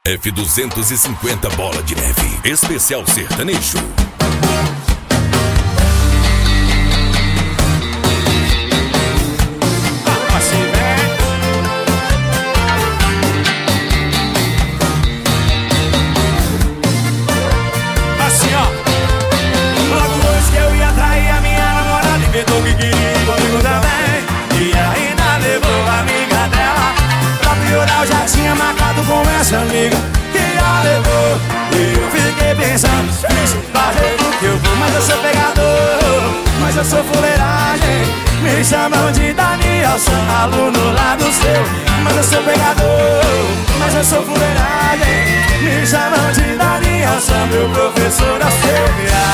F250 Bola de Neve, especial sertanejo. Assim, ó. Logo hoje que eu ia trair a minha namorada, inventou que queria comigo também. E ainda levou a amiga dela. Pra piorar, eu já tinha marcado com essa amiga que a levou. E eu fiquei pensando, fazer o que eu vou. Mas eu sou pegador, mas eu sou fuleiragem. Me chamam de Daniel, sou aluno lá do seu. Mas eu sou pegador, mas eu sou fuleiragem. Me chamam de Daniel, sou meu professor da CBA.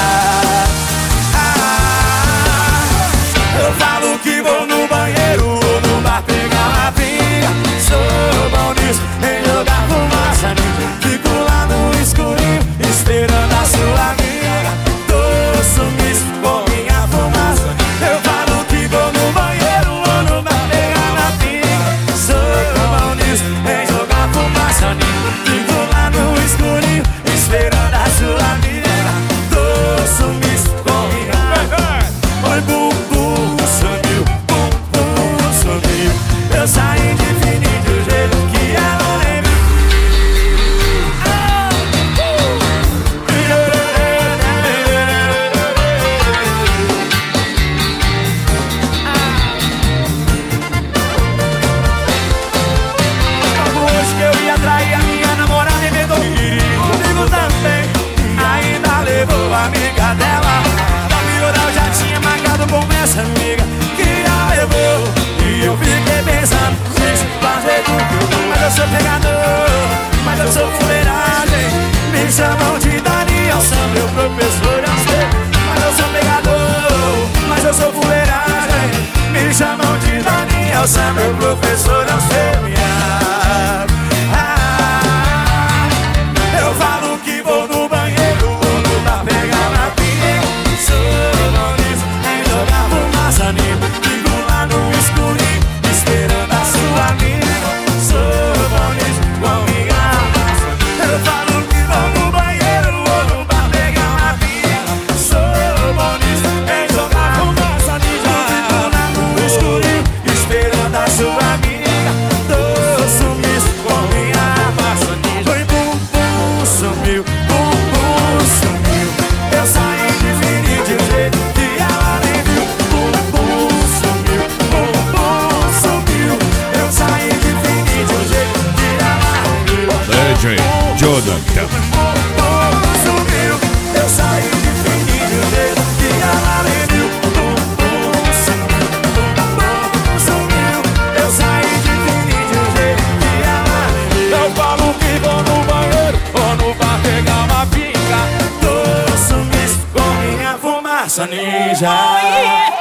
Eu falo que vou no banheiro ou no bar pegar uma pinga. Sou bom nisso, em jogar fumaça. Fico lá no escurinho, esperando a sua amiga. Tô sumiço com minha fumaça. Eu falo que vou no banheiro ou no bar pegar uma pinga. Sou bom nisso, em jogar fumaça. Fico lá no escurinho, esperando a sua amiga. Tô sumiço com minha Oi, bumbum, sumiu, bumbum, sumiu. Eu saí de fininho do jeito que ela nem viu. Hoje que eu ia trair a minha namorada, inventou que queria comigo também. Ainda levou a amiga dela. Pra piorar, eu já tinha marcado com essa amiga que a levou. E eu fiquei pensando, gente, fazer tudo. Mas eu sou pegador, mas eu sou fuleiragem. Me chamam de Daniel, sou meu professor, eu sei. Mas eu sou pegador, mas eu sou fuleiragem. Me chamam de Daniel, sou meu professor, eu sei. Eu falo que vou no banheiro ou no bar pegar na pinga. Sou bom nisso, em jogar fumaça. Fico lá no escurinho, esperando a sua amiga. Sou bom nisso, com minha massa. Eu falo que vou no banheiro ou no bar pegar na pinga. Sou bom nisso, em jogar fumaça. Fico lá no escurinho, esperando a sua amiga. Tô sumiço com minha massa. Foi bumbum, sumiu, bumbum, sumiu. Eu saí de fininho de um jeito que ela nem viu. Bumbum, sumiu, bumbum, sumiu. Eu saí de fininho de um jeito que ela nem viu. DJ Jonathan. Bumbum, sumiu. Eu saí de fininho de um jeito que ela nem viu. Bumbum, sumiu, bumbum, sumiu. Eu saí de fininho de um jeito que ela nem viu. Eu falo que vou no banheiro ou no bar pegar uma pinga. Tô sumiço com minha fumaça ninja.